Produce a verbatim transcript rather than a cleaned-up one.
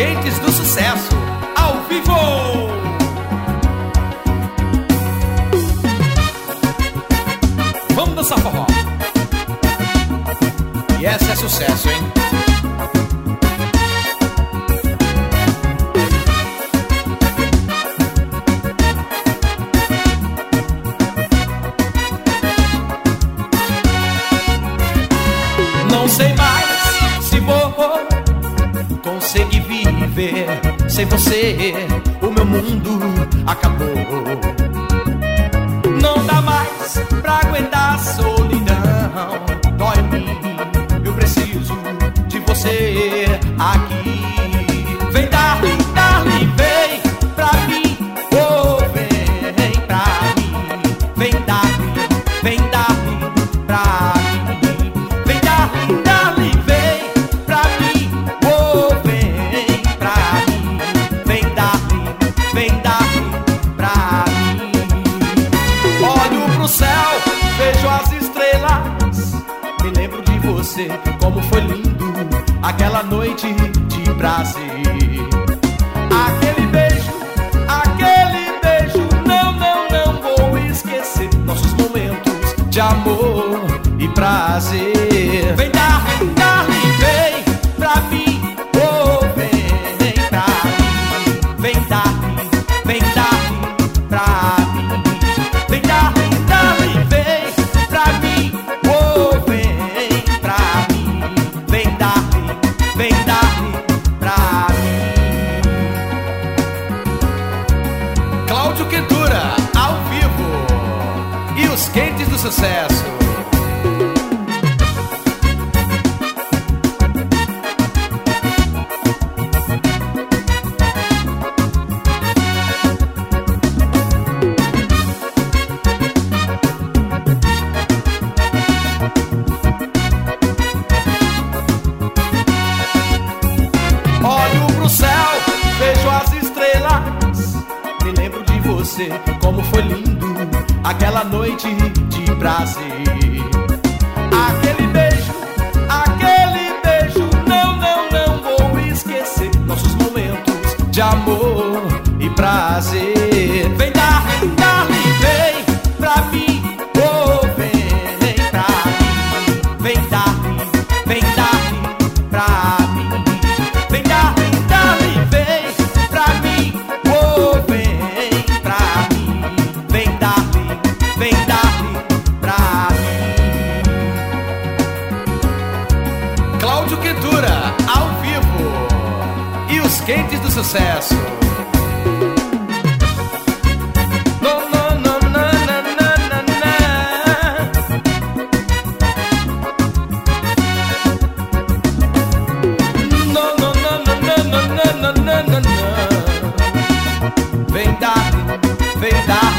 quentes do sucesso, ao vivo. Vamos dançar forró. E essa é sucesso, hein? Não sei mais se vou conseguir viver sem você. O meu mundo acabou. Não dá mais pra aguentar a solidão. Dói em mim, eu preciso de você aqui. Vem, darling, darling, vem pra mim. Oh, vem pra mim. Vem, darling, vem, darling, pra mim. Como foi lindo aquela noite de prazer. Aquele beijo, aquele beijo, não, não, não vou esquecer. Nossos momentos de amor e prazer. Vem, darling, darling, vem pra mim. Oh, vem pra mim. Vem, darling, vem, darling, pra mim. Vem, darling, darling, vem pra mim. Oh, vem. Vem, darling, pra mim. Cláudio Quentura, ao vivo. E os quentes do sucesso. Como foi lindo aquela noite de prazer. Aquele beijo, aquele beijo, não, não, não vou esquecer. Nossos momentos de amor e prazer. Vem, darling, darling, vem pra mim. Oh, vem pra mim. Vem, darling, vem, darling, pra mim. Vem, darling, darling, vem pra mim. Oh, vem. Vem, darling, pra mim. Cláudio Quentura, ao vivo. E os quentes do sucesso. No, no, no, no, no, no, no. No, no, no, no, no, no, no, no, no, no. Vem, darling, vem, darling.